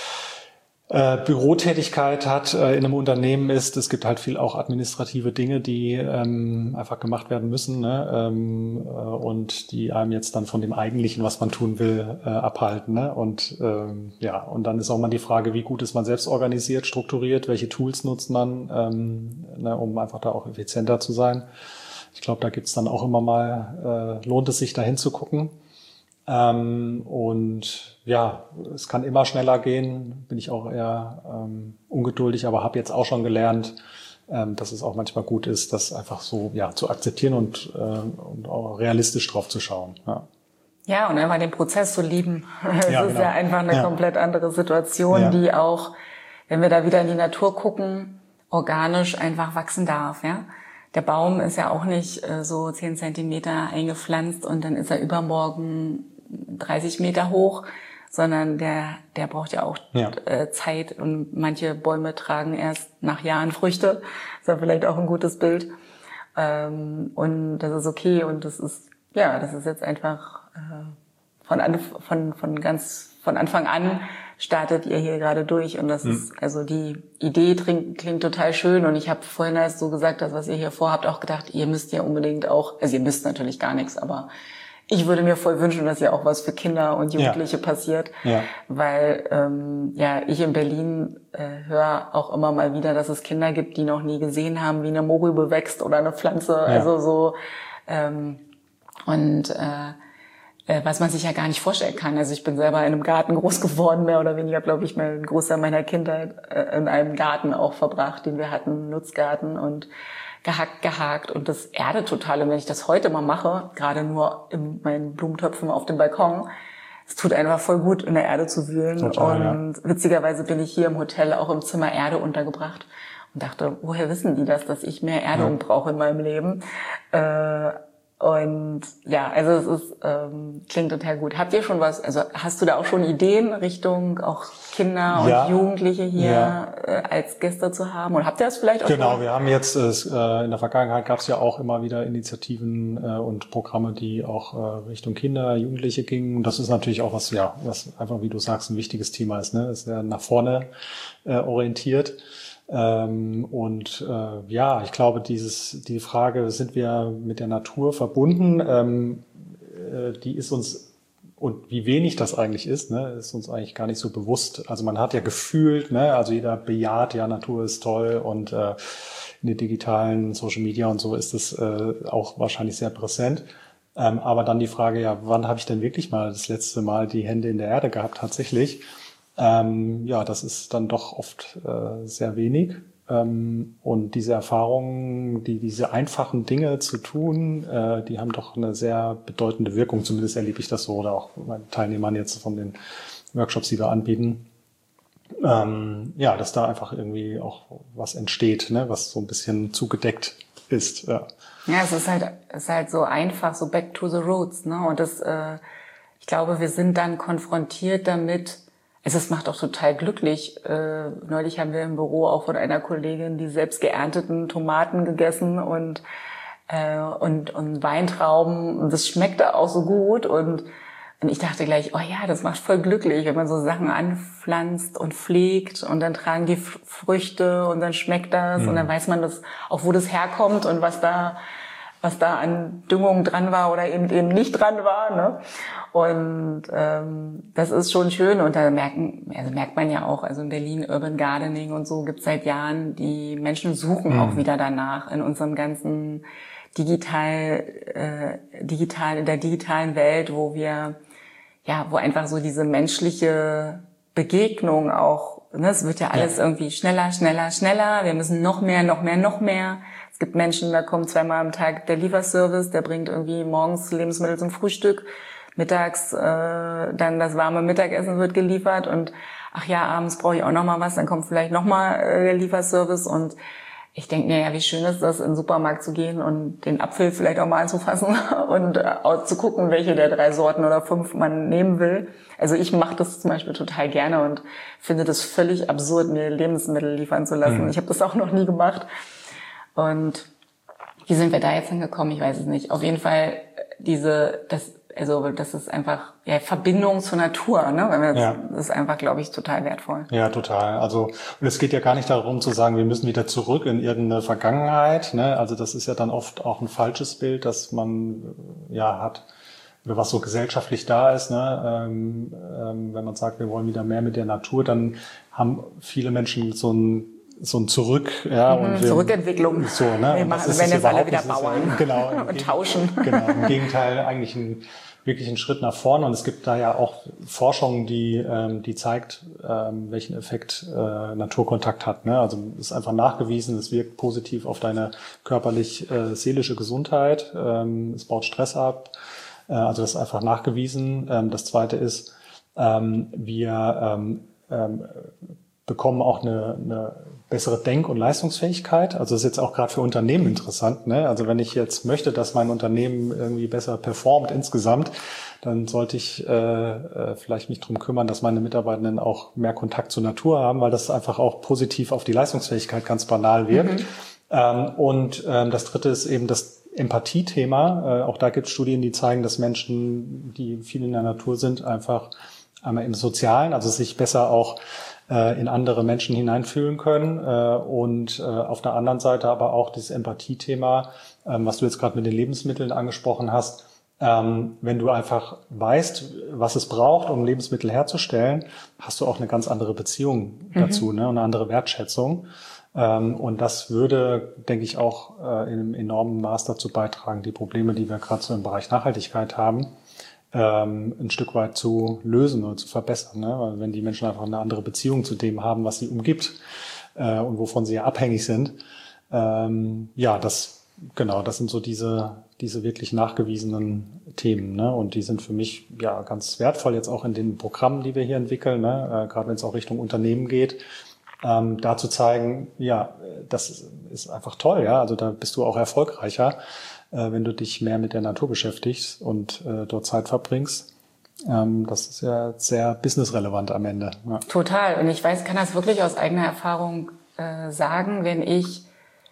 äh, Bürotätigkeit hat, äh, in einem Unternehmen ist. Es gibt halt viel auch administrative Dinge, die ähm, einfach gemacht werden müssen, ne? ähm, äh, und die einem jetzt dann von dem Eigentlichen, was man tun will, äh, abhalten. Ne? Und ähm, ja, und dann ist auch mal die Frage, wie gut ist man selbst organisiert, strukturiert, welche Tools nutzt man, ähm, ne, um einfach da auch effizienter zu sein. Ich glaube, da gibt's dann auch immer mal, äh, lohnt es sich da hinzugucken. Ähm, und ja, es kann immer schneller gehen, bin ich auch eher ähm, ungeduldig, aber habe jetzt auch schon gelernt, ähm, dass es auch manchmal gut ist, das einfach so ja zu akzeptieren und, äh, und auch realistisch drauf zu schauen. Ja, ja und einfach den Prozess zu lieben. Es ja, ist genau. ja einfach eine ja. komplett andere Situation, ja. die auch, wenn wir da wieder in die Natur gucken, organisch einfach wachsen darf, ja. Der Baum ist ja auch nicht äh, so zehn Zentimeter eingepflanzt und dann ist er übermorgen dreißig Meter hoch, sondern der der braucht ja auch ja. Äh, Zeit und manche Bäume tragen erst nach Jahren Früchte. Das ist ja vielleicht auch ein gutes Bild. Ähm, und das ist okay und das ist, ja, das ist jetzt einfach äh, von, an, von, von ganz von Anfang an startet ihr hier gerade durch und das mhm. ist, also die Idee klingt, klingt total schön und ich habe vorhin, als du gesagt hast, was ihr hier vorhabt, auch gedacht, ihr müsst ja unbedingt auch, also ihr müsst natürlich gar nichts, aber ich würde mir voll wünschen, dass ja auch was für Kinder und Jugendliche ja. passiert, ja. weil ähm, ja ich in Berlin äh, höre auch immer mal wieder, dass es Kinder gibt, die noch nie gesehen haben, wie eine Mohrrübe wächst oder eine Pflanze, ja. also so ähm, und äh, was man sich ja gar nicht vorstellen kann. Also ich bin selber in einem Garten groß geworden, mehr oder weniger, glaube ich, mein Großteil meiner Kindheit in einem Garten auch verbracht, den wir hatten, Nutzgarten, und gehackt, gehakt, und das erdet total. Und wenn ich das heute mal mache, gerade nur in meinen Blumentöpfen auf dem Balkon, es tut einfach voll gut, in der Erde zu wühlen. Total, und ja. Witzigerweise bin ich hier im Hotel auch im Zimmer Erde untergebracht und dachte, woher wissen die das, dass ich mehr Erde ja. brauche in meinem Leben? Äh, Und ja, also es ist, ähm, klingt total gut. Habt ihr schon was, also hast du da auch schon Ideen Richtung auch Kinder ja, und Jugendliche hier ja. äh, als Gäste zu haben? Und habt ihr das vielleicht auch Genau, schon? Wir haben jetzt, äh, in der Vergangenheit gab es ja auch immer wieder Initiativen äh, und Programme, die auch äh, Richtung Kinder, Jugendliche gingen. Das ist natürlich auch was, ja, was einfach, wie du sagst, ein wichtiges Thema ist, ne? Ist ja nach vorne äh, orientiert. Ähm, und äh, ja, ich glaube, dieses die Frage, sind wir mit der Natur verbunden, ähm, äh, die ist uns, und wie wenig das eigentlich ist, ne, ist uns eigentlich gar nicht so bewusst. Also man hat ja gefühlt, ne, also jeder bejaht, ja, Natur ist toll, und äh, in den digitalen Social Media und so ist es äh, auch wahrscheinlich sehr präsent. Ähm, aber dann die Frage, ja, wann habe ich denn wirklich mal das letzte Mal die Hände in der Erde gehabt, tatsächlich? Ähm, ja, das ist dann doch oft äh, sehr wenig. Ähm, und diese Erfahrungen, die diese einfachen Dinge zu tun, äh, die haben doch eine sehr bedeutende Wirkung. Zumindest erlebe ich das so, oder auch meinen Teilnehmern jetzt von den Workshops, die wir anbieten. Ähm, ja, dass da einfach irgendwie auch was entsteht, ne, was so ein bisschen zugedeckt ist. Ja, ja, es ist halt, es ist halt so einfach, so back to the roots, ne? Und das, äh, ich glaube, wir sind dann konfrontiert damit. Also es macht auch total glücklich. Äh, neulich haben wir im Büro auch von einer Kollegin die selbst geernteten Tomaten gegessen und äh, und und Weintrauben. Und das schmeckte auch so gut. Und, und ich dachte gleich, oh ja, das macht voll glücklich, wenn man so Sachen anpflanzt und pflegt, und dann tragen die Früchte und dann schmeckt das. Mhm. Und dann weiß man das auch, wo das herkommt und was da was da an Düngung dran war oder eben eben nicht dran war, ne? Und ähm, das ist schon schön, und da merken, also merkt man ja auch, also in Berlin Urban Gardening und so gibt's seit Jahren, die Menschen suchen mhm. auch wieder danach in unserem ganzen digital äh, digital in der digitalen Welt, wo wir ja, wo einfach so diese menschliche Begegnung auch, ne, es wird ja alles ja. irgendwie schneller, schneller, schneller, wir müssen noch mehr, noch mehr, noch mehr. Es gibt Menschen, da kommt zweimal am Tag der Lieferservice, der bringt irgendwie morgens Lebensmittel zum Frühstück, mittags äh, dann das warme Mittagessen wird geliefert, und ach ja, abends brauche ich auch noch mal was, dann kommt vielleicht noch mal äh, der Lieferservice. Und ich denke mir, ja, wie schön ist das, in den Supermarkt zu gehen und den Apfel vielleicht auch mal anzufassen und äh, auch zu gucken, welche der drei Sorten oder fünf man nehmen will. Also ich mache das zum Beispiel total gerne und finde das völlig absurd, mir Lebensmittel liefern zu lassen. Mhm. Ich habe das auch noch nie gemacht. Und wie sind wir da jetzt hingekommen? Ich weiß es nicht. Auf jeden Fall diese, das, also das ist einfach ja Verbindung zur Natur, ne? Wenn wir jetzt, ja. Das ist einfach, glaube ich, total wertvoll. Ja, total. Also und es geht ja gar nicht darum zu sagen, wir müssen wieder zurück in irgendeine Vergangenheit, ne? Also das ist ja dann oft auch ein falsches Bild, das man ja hat, oder was so gesellschaftlich da ist, ne? Ähm, ähm, wenn man sagt, wir wollen wieder mehr mit der Natur, dann haben viele Menschen so ein so ein Zurück, ja, mhm, und wir, Zurückentwicklung. So, ne? Wir machen, wenn jetzt alle wieder Bauern ja, genau, und tauschen. Genau, im Gegenteil, eigentlich ein wirklich einen Schritt nach vorne. Und es gibt da ja auch Forschung, die ähm, die zeigt, ähm, welchen Effekt äh, Naturkontakt hat. Ne? Also es ist einfach nachgewiesen, es wirkt positiv auf deine körperlich-seelische äh, Gesundheit. Ähm, es baut Stress ab. Äh, also das ist einfach nachgewiesen. Ähm, das Zweite ist, ähm, wir ähm, ähm, bekommen auch eine, eine bessere Denk- und Leistungsfähigkeit. Also das ist jetzt auch gerade für Unternehmen interessant, ne? Also wenn ich jetzt möchte, dass mein Unternehmen irgendwie besser performt insgesamt, dann sollte ich äh, vielleicht mich drum kümmern, dass meine Mitarbeitenden auch mehr Kontakt zur Natur haben, weil das einfach auch positiv auf die Leistungsfähigkeit ganz banal wirkt. Mhm. Ähm, und ähm, das Dritte ist eben das Empathie-Thema. Äh, auch da gibt es Studien, die zeigen, dass Menschen, die viel in der Natur sind, einfach einmal im Sozialen, also sich besser auch in andere Menschen hineinfühlen können und auf der anderen Seite aber auch dieses Empathie-Thema, was du jetzt gerade mit den Lebensmitteln angesprochen hast. Wenn du einfach weißt, was es braucht, um Lebensmittel herzustellen, hast du auch eine ganz andere Beziehung dazu, mhm. ne, und eine andere Wertschätzung. Und das würde, denke ich, auch in einem enormen Maß dazu beitragen, die Probleme, die wir gerade so im Bereich Nachhaltigkeit haben, ähm, ein Stück weit zu lösen oder zu verbessern. Ne? Weil wenn die Menschen einfach eine andere Beziehung zu dem haben, was sie umgibt äh, und wovon sie ja abhängig sind, ähm, ja, das genau, das sind so diese diese wirklich nachgewiesenen Themen, ne? Und die sind für mich ja ganz wertvoll jetzt auch in den Programmen, die wir hier entwickeln, ne? Äh, gerade wenn es auch Richtung Unternehmen geht. Ähm, da zu zeigen, ja, das ist, ist einfach toll, ja, also da bist du auch erfolgreicher, äh, wenn du dich mehr mit der Natur beschäftigst und äh, dort Zeit verbringst. Ähm, das ist ja sehr businessrelevant am Ende. Ja. Total. Und ich weiß, kann das wirklich aus eigener Erfahrung äh, sagen, wenn ich,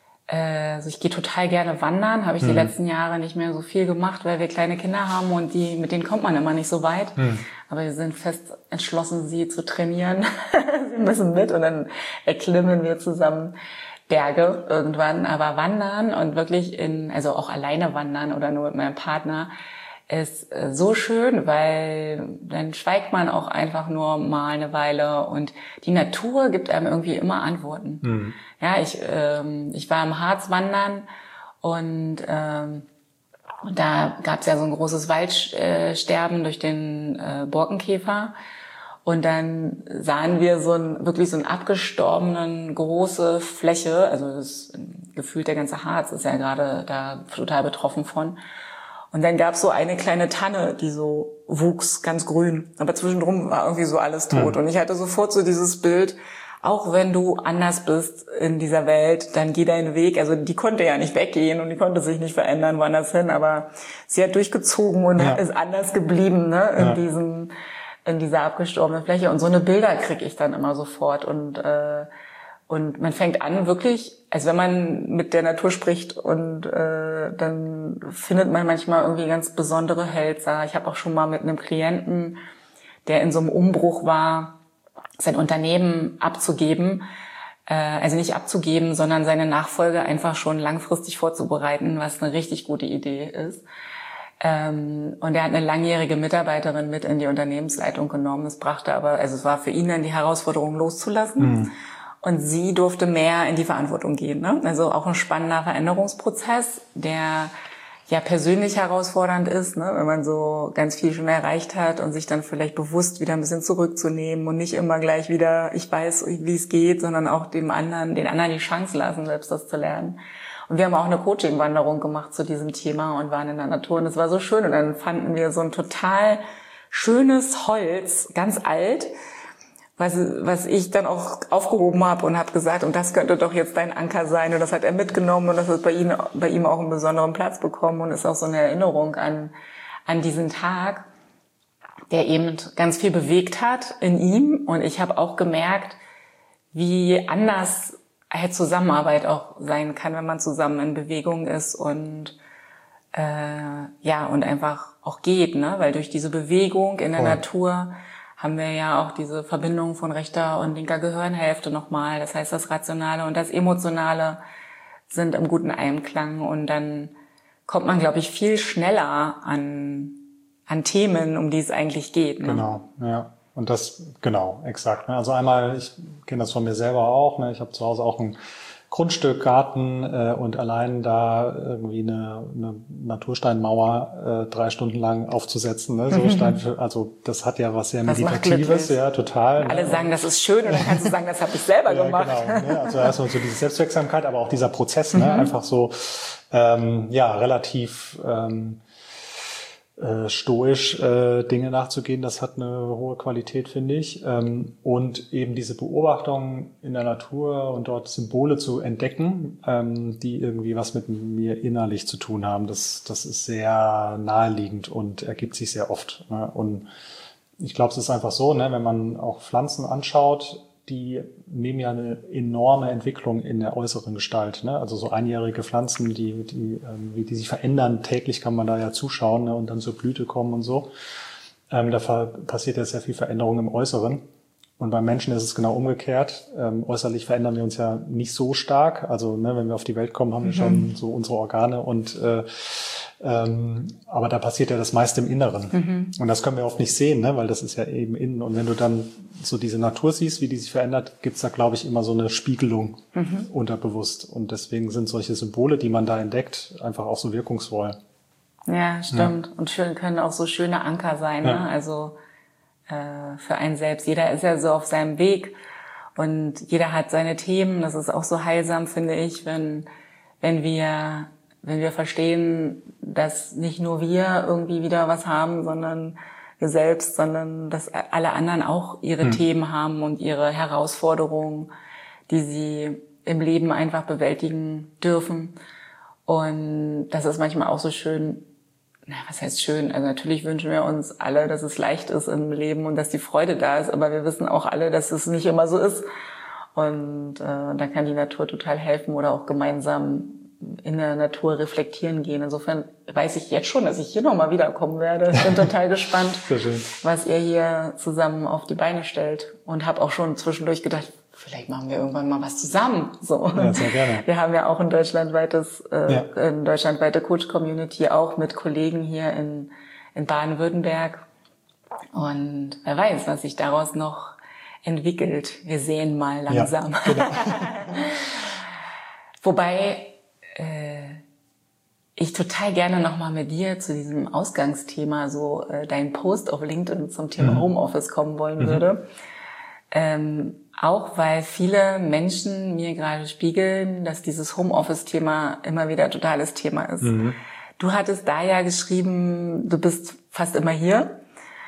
äh, also ich gehe total gerne wandern, habe ich mhm. die letzten Jahre nicht mehr so viel gemacht, weil wir kleine Kinder haben und die mit denen kommt man immer nicht so weit. Mhm. Aber wir sind fest entschlossen, sie zu trainieren. Sie müssen mit und dann erklimmen wir zusammen Berge irgendwann. Aber wandern und wirklich in, also auch alleine wandern oder nur mit meinem Partner ist so schön, weil dann schweigt man auch einfach nur mal eine Weile und die Natur gibt einem irgendwie immer Antworten. Mhm. Ja, ich ähm, ich war im Harz wandern und ähm, Und da gab es ja so ein großes Waldsterben durch den äh, Borkenkäfer. Und dann sahen wir so ein, wirklich so einen abgestorbenen, große Fläche. Also das, gefühlt der ganze Harz ist ja gerade da total betroffen von. Und dann gab es so eine kleine Tanne, die so wuchs, ganz grün. Aber zwischendrum war irgendwie so alles tot. Mhm. Und ich hatte sofort so dieses Bild, auch wenn du anders bist in dieser Welt, dann geh deinen Weg. Also die konnte ja nicht weggehen und die konnte sich nicht verändern, woanders hin, aber sie hat durchgezogen und ja. ist anders geblieben, ne, in ja. diesem, in dieser abgestorbenen Fläche. Und so eine Bilder kriege ich dann immer sofort. Und äh, und man fängt an wirklich, also wenn man mit der Natur spricht und äh, dann findet man manchmal irgendwie ganz besondere Hölzer. Ich habe auch schon mal mit einem Klienten, der in so einem Umbruch war, sein Unternehmen abzugeben, äh, also nicht abzugeben, sondern seine Nachfolge einfach schon langfristig vorzubereiten, was eine richtig gute Idee ist. Ähm, und er hat eine langjährige Mitarbeiterin mit in die Unternehmensleitung genommen. Es brachte aber, also es war für ihn dann die Herausforderung loszulassen. Mhm. Und sie durfte mehr in die Verantwortung gehen, ne? Also auch ein spannender Veränderungsprozess, der ja persönlich herausfordernd ist, ne? Wenn man so ganz viel schon erreicht hat und sich dann vielleicht bewusst wieder ein bisschen zurückzunehmen und nicht immer gleich wieder, ich weiß, wie es geht, sondern auch dem anderen, den anderen die Chance lassen, selbst das zu lernen. Und wir haben auch eine Coaching-Wanderung gemacht zu diesem Thema und waren in der Natur und es war so schön. Und dann fanden wir so ein total schönes Holz, ganz alt, was, was ich dann auch aufgehoben habe und habe gesagt, und das könnte doch jetzt dein Anker sein. Und das hat er mitgenommen und das hat bei ihm, bei ihm auch einen besonderen Platz bekommen und ist auch so eine Erinnerung an, an diesen Tag, der eben ganz viel bewegt hat in ihm. Und ich habe auch gemerkt, wie anders halt Zusammenarbeit auch sein kann, wenn man zusammen in Bewegung ist und äh, ja und einfach auch geht, ne? Weil durch diese Bewegung in der oh. Natur haben wir ja auch diese Verbindung von rechter und linker Gehirnhälfte nochmal. Das heißt, das Rationale und das Emotionale sind im guten Einklang und dann kommt man, glaube ich, viel schneller an an Themen, um die es eigentlich geht. Ne? Genau, ja. Und das, genau, exakt. Also einmal, ich kenne das von mir selber auch, ne? Ich habe zu Hause auch ein Grundstück, Garten äh, und allein da irgendwie eine, eine Natursteinmauer äh, drei Stunden lang aufzusetzen, ne? So Stein für, also das hat ja was sehr das Meditatives, ja, total. Alle ne? sagen, das ist schön und dann kannst du sagen, das habe ich selber ja, gemacht. Genau, ne? Also erstmal so diese Selbstwirksamkeit, aber auch dieser Prozess, ne? Mhm. Einfach so ähm, ja relativ ähm, Äh, stoisch äh, Dinge nachzugehen, das hat eine hohe Qualität, finde ich. Ähm, und eben diese Beobachtung in der Natur und dort Symbole zu entdecken, ähm, die irgendwie was mit mir innerlich zu tun haben, das, das ist sehr naheliegend und ergibt sich sehr oft. Ne? Und ich glaube, es ist einfach so, ne, wenn man auch Pflanzen anschaut, die nehmen ja eine enorme Entwicklung in der äußeren Gestalt, ne? Also so einjährige Pflanzen, die, die, ähm, wie die sich verändern, täglich kann man da ja zuschauen, ne? Und dann zur Blüte kommen und so. Ähm, da passiert ja sehr viel Veränderung im Äußeren. Und beim Menschen ist es genau umgekehrt. Ähm, äußerlich verändern wir uns ja nicht so stark. Also ne, wenn wir auf die Welt kommen, haben wir mhm. schon so unsere Organe und äh, ähm, aber da passiert ja das meiste im Inneren. Mhm. Und das können wir oft nicht sehen, ne, weil das ist ja eben innen. Und wenn du dann so diese Natur siehst, wie die sich verändert, gibt's da, glaube ich, immer so eine Spiegelung mhm. unterbewusst. Und deswegen sind solche Symbole, die man da entdeckt, einfach auch so wirkungsvoll. Ja, stimmt. Ja. Und schön, können auch so schöne Anker sein, ja. ne? Also äh, für einen selbst. Jeder ist ja so auf seinem Weg und jeder hat seine Themen. Das ist auch so heilsam, finde ich, wenn wenn wir wenn wir verstehen, dass nicht nur wir irgendwie wieder was haben, sondern wir selbst, sondern dass alle anderen auch ihre hm. Themen haben und ihre Herausforderungen, die sie im Leben einfach bewältigen dürfen. Und das ist manchmal auch so schön, na, was heißt schön? Also natürlich wünschen wir uns alle, dass es leicht ist im Leben und dass die Freude da ist, aber wir wissen auch alle, dass es nicht immer so ist. Und äh, da kann die Natur total helfen oder auch gemeinsam in der Natur reflektieren gehen. Insofern weiß ich jetzt schon, dass ich hier nochmal wiederkommen werde. Ich bin total gespannt, was ihr hier zusammen auf die Beine stellt. Und habe auch schon zwischendurch gedacht, vielleicht machen wir irgendwann mal was zusammen. So. Ja, sehr gerne. Wir haben ja auch ein deutschlandweites, äh, ja. eine deutschlandweite Coach-Community, auch mit Kollegen hier in, in Baden-Württemberg. Und wer weiß, was sich daraus noch entwickelt. Wir sehen mal langsam. Ja, genau. Wobei ich total gerne nochmal mit dir zu diesem Ausgangsthema, so äh, deinen Post auf LinkedIn zum Thema mhm. Homeoffice kommen wollen mhm. würde. Ähm, auch weil viele Menschen mir gerade spiegeln, dass dieses Homeoffice-Thema immer wieder ein totales Thema ist. Mhm. Du hattest da ja geschrieben, du bist fast immer hier.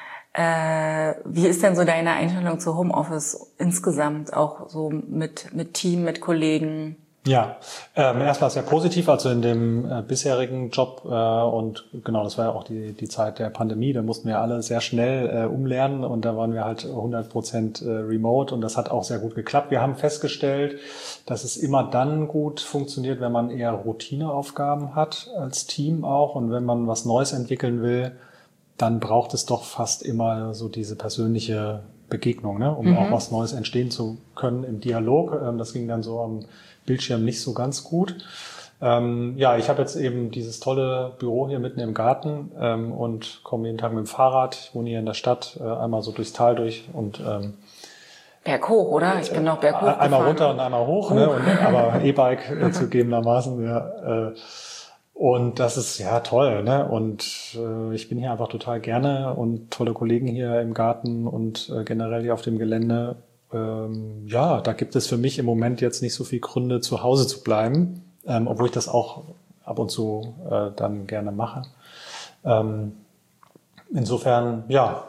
Äh, wie ist denn so deine Einstellung zu Homeoffice insgesamt, auch so mit mit Team, mit Kollegen? Ja, ähm, erstmal sehr positiv, also in dem äh, bisherigen Job äh, und genau, das war ja auch die die Zeit der Pandemie, da mussten wir alle sehr schnell äh, umlernen und da waren wir halt hundert Prozent äh, remote und das hat auch sehr gut geklappt. Wir haben festgestellt, dass es immer dann gut funktioniert, wenn man eher Routineaufgaben hat als Team auch und wenn man was Neues entwickeln will, dann braucht es doch fast immer so diese persönliche Begegnung, ne, um mhm. auch was Neues entstehen zu können im Dialog. Ähm, das ging dann so am Bildschirm nicht so ganz gut. Ähm, ja, ich habe jetzt eben dieses tolle Büro hier mitten im Garten ähm, und komme jeden Tag mit dem Fahrrad. Ich wohne hier in der Stadt, äh, einmal so durchs Tal durch und ähm, berghoch, oder? Ich bin noch berghoch äh, Einmal gefahren. runter und einmal hoch, ne, und, aber E-Bike äh, zugegebenermaßen, ja. Äh, und das ist ja toll, ne? Und äh, ich bin hier einfach total gerne und tolle Kollegen hier im Garten und äh, generell hier auf dem Gelände. Ähm, ja, da gibt es für mich im Moment jetzt nicht so viel Gründe, zu Hause zu bleiben, ähm, obwohl ich das auch ab und zu äh, dann gerne mache. Ähm, insofern, ja.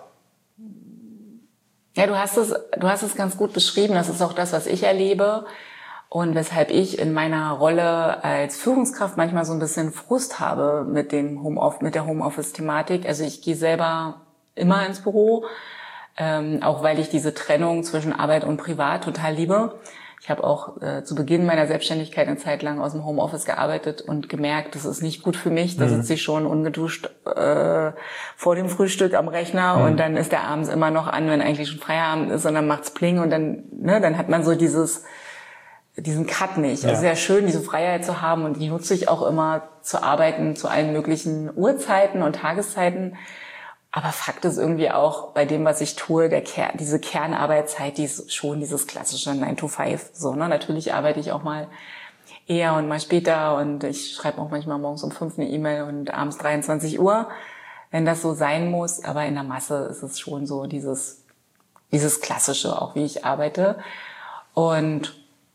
Ja, du hast es, du hast es ganz gut beschrieben. Das ist auch das, was ich erlebe. Und weshalb ich in meiner Rolle als Führungskraft manchmal so ein bisschen Frust habe mit dem Homeoffice, mit der Homeoffice-Thematik. Also ich gehe selber immer ins Büro, ähm, auch weil ich diese Trennung zwischen Arbeit und Privat total liebe. Ich habe auch äh, zu Beginn meiner Selbstständigkeit eine Zeit lang aus dem Homeoffice gearbeitet und gemerkt, das ist nicht gut für mich. Da sitze ich schon ungeduscht äh, vor dem Frühstück am Rechner mhm. und dann ist der abends immer noch an, wenn eigentlich schon Feierabend ist und dann macht's Pling und dann, ne, dann hat man so dieses diesen Cut nicht. Also ja. Sehr schön, diese Freiheit zu haben und die nutze ich auch immer zu arbeiten zu allen möglichen Uhrzeiten und Tageszeiten. Aber Fakt ist irgendwie auch bei dem, was ich tue, der Ker- diese Kernarbeitszeit, die ist schon dieses klassische nine to five. So, ne? Natürlich arbeite ich auch mal eher und mal später und ich schreibe auch manchmal morgens um fünf eine E-Mail und abends dreiundzwanzig Uhr, wenn das so sein muss. Aber in der Masse ist es schon so dieses, dieses klassische, auch wie ich arbeite. Und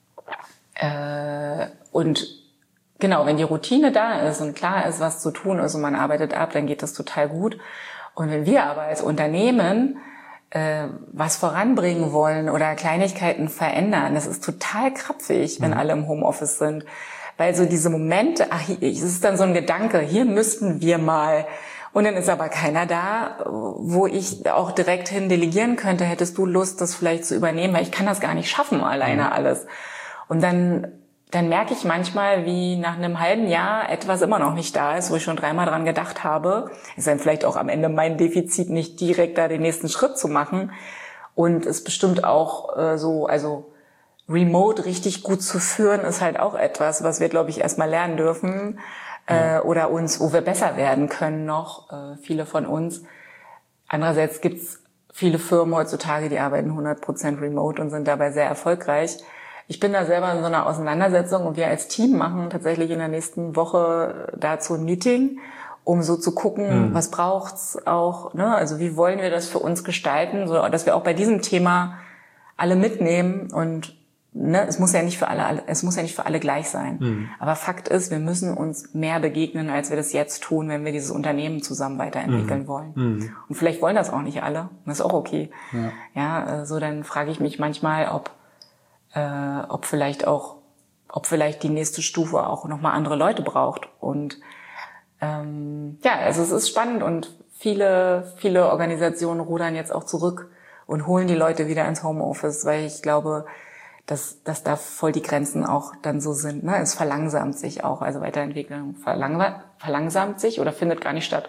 Äh, und genau, wenn die Routine da ist und klar ist, was zu tun ist und man arbeitet ab, dann geht das total gut. Und wenn wir aber als Unternehmen äh, was voranbringen wollen oder Kleinigkeiten verändern, das ist total krapfig, wenn mhm. alle im Homeoffice sind. Weil so diese Momente, ach, es ist dann so ein Gedanke, hier müssten wir mal, und dann ist aber keiner da, wo ich auch direkt hin delegieren könnte, hättest du Lust, das vielleicht zu übernehmen, weil ich kann das gar nicht schaffen, alleine mhm. alles. Und dann, dann merke ich manchmal, wie nach einem halben Jahr etwas immer noch nicht da ist, wo ich schon dreimal dran gedacht habe. Ist dann vielleicht auch am Ende mein Defizit, nicht direkt da den nächsten Schritt zu machen. Und es bestimmt auch äh, so, also remote richtig gut zu führen, ist halt auch etwas, was wir, glaube ich, erstmal lernen dürfen. Äh, oder uns, wo wir besser werden können noch, äh, viele von uns. Andererseits gibt's viele Firmen heutzutage, die arbeiten hundert Prozent remote und sind dabei sehr erfolgreich. Ich bin da selber in so einer Auseinandersetzung und wir als Team machen tatsächlich in der nächsten Woche dazu ein Meeting, um so zu gucken, mhm. was braucht's auch, ne? Also wie wollen wir das für uns gestalten, so dass wir auch bei diesem Thema alle mitnehmen und ne, es muss ja nicht für alle, es muss ja nicht für alle gleich sein. Mhm. Aber Fakt ist, wir müssen uns mehr begegnen, als wir das jetzt tun, wenn wir dieses Unternehmen zusammen weiterentwickeln mhm. wollen. Mhm. Und vielleicht wollen das auch nicht alle. Das ist auch okay. Ja, ja so dann frage ich mich manchmal, ob, äh, ob vielleicht auch, ob vielleicht die nächste Stufe auch nochmal andere Leute braucht. Und ähm, ja, also es ist spannend und viele, viele Organisationen rudern jetzt auch zurück und holen die Leute wieder ins Homeoffice, weil ich glaube, dass, dass da voll die Grenzen auch dann so sind. Ne? Es verlangsamt sich auch, also Weiterentwicklung verlang- verlangsamt sich oder findet gar nicht statt.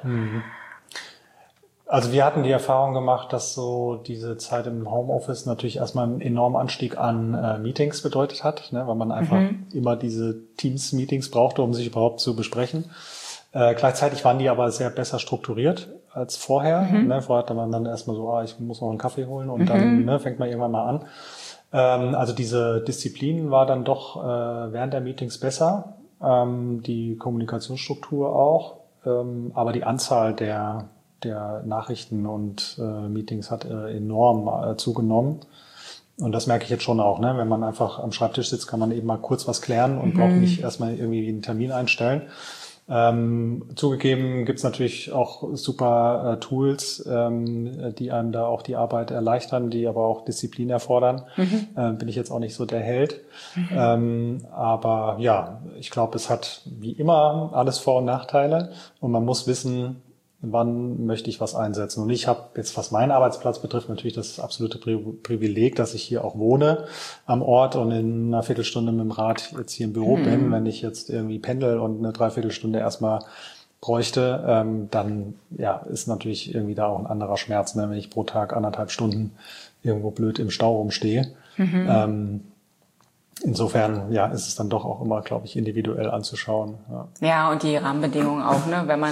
Also wir hatten die Erfahrung gemacht, dass so diese Zeit im Homeoffice natürlich erstmal einen enormen Anstieg an äh, Meetings bedeutet hat, ne? Weil man einfach mhm. immer diese Teams-Meetings brauchte, um sich überhaupt zu besprechen. Äh, gleichzeitig waren die aber sehr besser strukturiert als vorher. Mhm. Ne? Vorher hatte man dann erstmal so, ah, ich muss noch einen Kaffee holen und mhm. dann ne, fängt man irgendwann mal an. Also diese Disziplin war dann doch äh, während der Meetings besser, ähm, die Kommunikationsstruktur auch, ähm, aber die Anzahl der der Nachrichten und äh, Meetings hat äh, enorm äh, zugenommen. Und das merke ich jetzt schon auch, ne? Wenn man einfach am Schreibtisch sitzt, kann man eben mal kurz was klären und mhm. braucht nicht erstmal irgendwie einen Termin einstellen. Ähm, zugegeben gibt's natürlich auch super äh, Tools, ähm, die einem da auch die Arbeit erleichtern, die aber auch Disziplin erfordern. Mhm. Äh, bin ich jetzt auch nicht so der Held. Mhm. Ähm, aber ja, ich glaube, es hat wie immer alles Vor- und Nachteile und man muss wissen, wann möchte ich was einsetzen. Und ich habe jetzt, was meinen Arbeitsplatz betrifft, natürlich das absolute Pri- Privileg, dass ich hier auch wohne am Ort und in einer Viertelstunde mit dem Rad jetzt hier im Büro mhm. bin. Wenn ich jetzt irgendwie pendel und eine Dreiviertelstunde erstmal bräuchte, ähm, dann ja ist natürlich irgendwie da auch ein anderer Schmerz, ne, wenn ich pro Tag anderthalb Stunden irgendwo blöd im Stau rumstehe. Mhm. Ähm, Insofern, ja, ist es dann doch auch immer, glaube ich, individuell anzuschauen. Ja, ja und die Rahmenbedingungen auch, ne, wenn man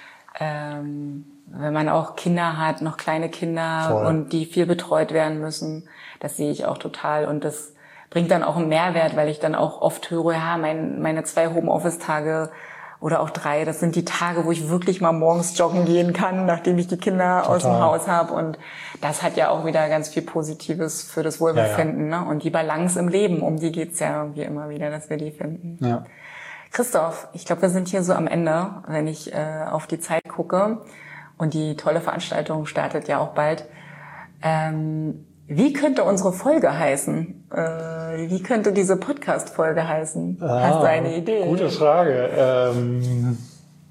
Ähm, wenn man auch Kinder hat, noch kleine Kinder Voll. Und die viel betreut werden müssen, das sehe ich auch total und das bringt dann auch einen Mehrwert, weil ich dann auch oft höre, ja, mein, meine zwei Homeoffice-Tage oder auch drei, das sind die Tage, wo ich wirklich mal morgens joggen gehen kann, nachdem ich die Kinder total. Aus dem Haus habe und das hat ja auch wieder ganz viel Positives für das Wohlbefinden, ja, ja. Ne? Und die Balance im Leben, um die geht's ja irgendwie immer wieder, dass wir die finden. Ja. Christoph, ich glaube, wir sind hier so am Ende, wenn ich äh, auf die Zeit gucke und die tolle Veranstaltung startet ja auch bald. Ähm, wie könnte unsere Folge heißen? Äh, wie könnte diese Podcast-Folge heißen? Ah, hast du eine Idee? Gute Frage. Ähm,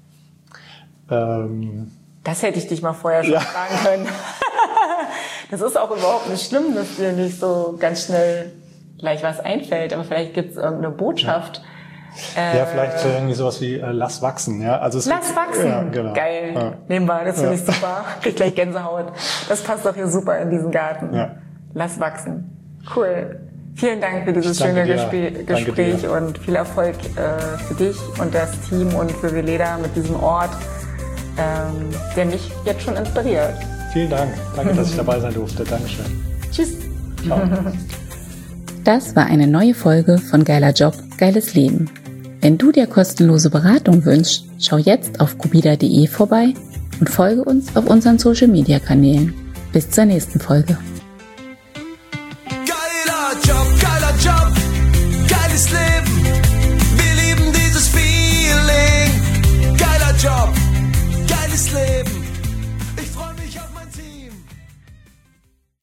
ähm, das hätte ich dich mal vorher schon ja. fragen können. Das ist auch überhaupt nicht schlimm, dass dir nicht so ganz schnell gleich was einfällt, aber vielleicht gibt es irgendeine Botschaft. Ja. Ja, vielleicht irgendwie sowas wie äh, lass wachsen, ja. Also es lass gibt, wachsen, ja, genau. Geil. Ja. Nehmen wir, das finde ja. ich super. Krieg gleich Gänsehaut. Das passt doch hier super in diesen Garten. Ja. Lass wachsen. Cool. Vielen Dank für dieses schöne Gespr- Gespräch und viel Erfolg äh, für dich und das Team und für Veleda mit diesem Ort, ähm, der mich jetzt schon inspiriert. Vielen Dank. Danke, dass ich dabei sein durfte. Dankeschön. Tschüss. Ciao. Das war eine neue Folge von Geiler Job, geiles Leben. Wenn du dir kostenlose Beratung wünschst, schau jetzt auf cubida punkt de vorbei und folge uns auf unseren Social-Media-Kanälen. Bis zur nächsten Folge.